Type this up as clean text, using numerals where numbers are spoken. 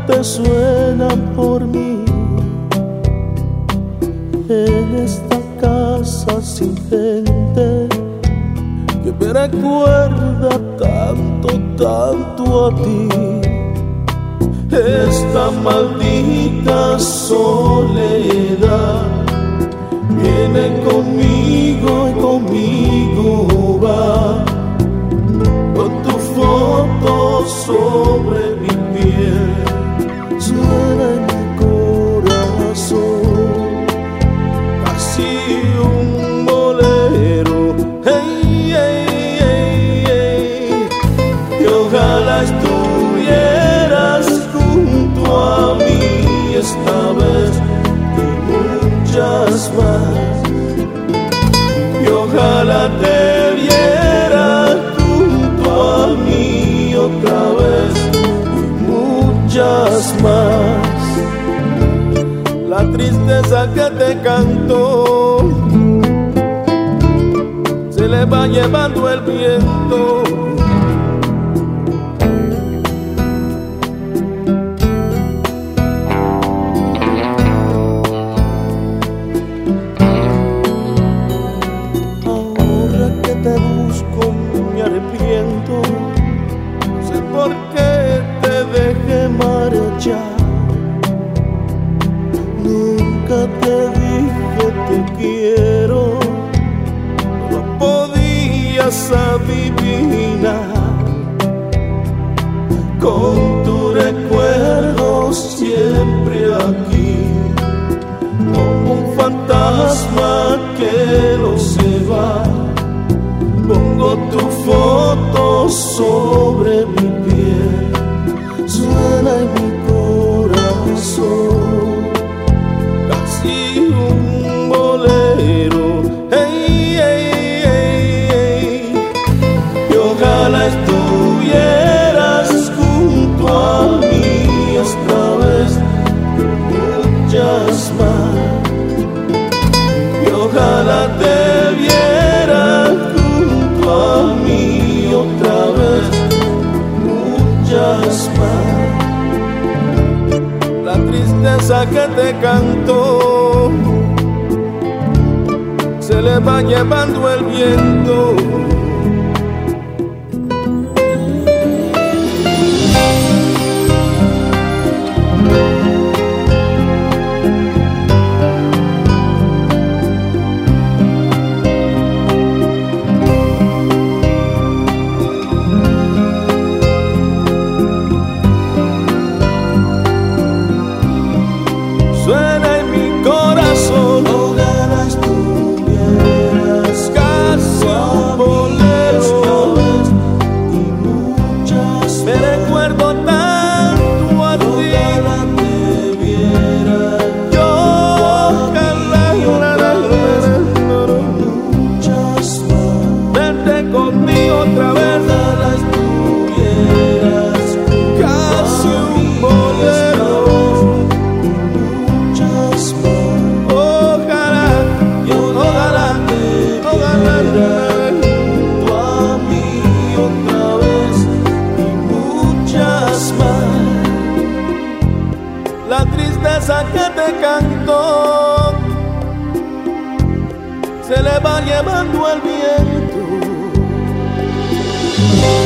te suenan por mí. En esta casa sin gente que me recuerda tanto, tanto a ti. Esta maldita soledad viene conmigo y conmigo va, con tu foto sobre mi piel. Suena en mi corazón casi un bolero, hey, hey, hey, hey. Y ojalá estuvieras junto a mí esta vez y muchas más. Y ojalá te viera junto a mí otra vez y muchas más. La tristeza que te canto se le va llevando el viento. Ahora que te busco me arrepiento, no sé por qué te dejé marchar. Nunca te dije te quiero, no podías adivinar. Con tu recuerdo siempre aquí, como un fantasma que no se va. Pongo tu foto sobre mi piel, suena en mi corazón casi un bolero, hey, hey, hey, hey. Y ojalá estuvieras junto a mí esta vez y muchas más. Y ojalá te viera junto a mí otra vez muchas más. La tristeza que te canto se le va llevando el viento. Suena en mi corazón, ojalá estuvieras casi un bolero y muchas me recuerdo tanto a ti. Ojalá te viera yo, ojalá muchas más. Vente conmigo otra vez, ojalá estuvieras casi un bolero. La tristeza que te canto se le va llevando el viento.